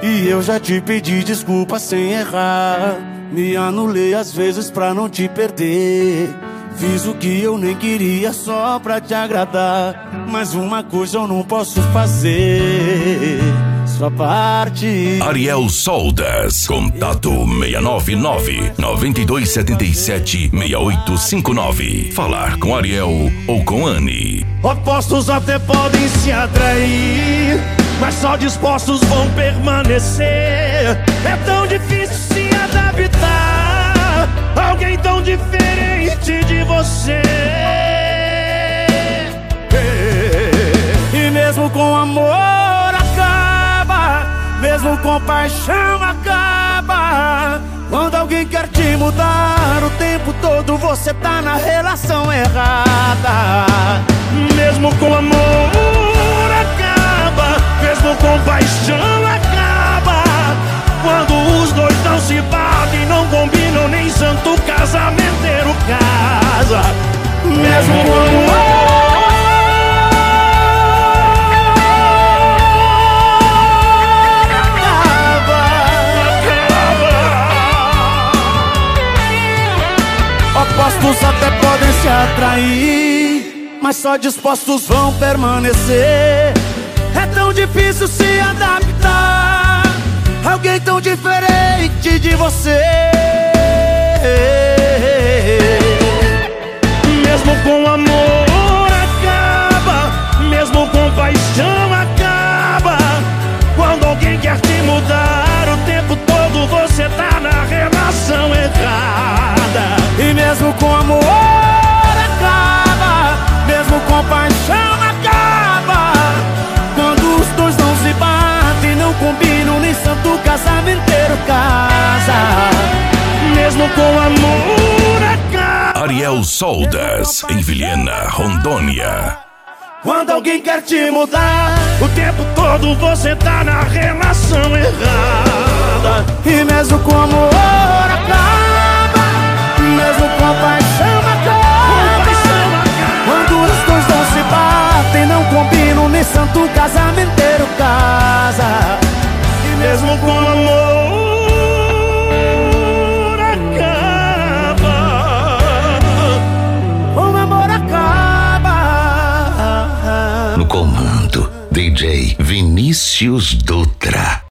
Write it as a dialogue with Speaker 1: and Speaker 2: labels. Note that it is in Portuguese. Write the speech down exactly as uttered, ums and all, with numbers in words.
Speaker 1: E eu já te pedi desculpa sem errar. Me anulei às vezes pra não te perder. Fiz o que eu nem queria só pra te agradar. Mas uma coisa eu não posso fazer: sua parte.
Speaker 2: Ariel Soldas. Contato seis nove nove, nove dois sete sete, seis oito cinco nove. Falar com Ariel ou com Anne.
Speaker 3: Opostos até podem se atrair, mas só dispostos vão permanecer. É tão difícil se adaptar a alguém tão diferente de você.
Speaker 1: E mesmo com amor acaba, mesmo com paixão acaba. Quando alguém quer te mudar o tempo todo, você tá na relação errada.
Speaker 3: Mesmo com amor acaba, mesmo com paixão acaba. Quando os dois não se batem, não combinam, nem santo casamenteiro casa. Mesmo com amor
Speaker 1: opostos até podem se atrair, mas só dispostos vão permanecer. É tão difícil se adaptar a alguém tão diferente de você.
Speaker 3: Mesmo com amor acaba, mesmo com paixão acaba. Quando alguém quer te mudar o tempo todo, você tá na relação errada.
Speaker 1: E mesmo com amor acaba, mesmo com paixão acaba. Quando os dois não se batem, não combinam, nem santo casamenteiro casa.
Speaker 3: Mesmo com amor acaba.
Speaker 2: Ariel Soldas, em Vilhena, Rondônia.
Speaker 1: Quando alguém quer te mudar
Speaker 3: o tempo todo, você tá na relação errada.
Speaker 1: E mesmo com amor acaba, mesmo com paixão acaba. Quando os dois não se batem, não combinam, nem santo casamenteiro casa.
Speaker 3: E mesmo com amor acaba,
Speaker 1: o amor acaba.
Speaker 4: No comando, D J Vinícius Dutra.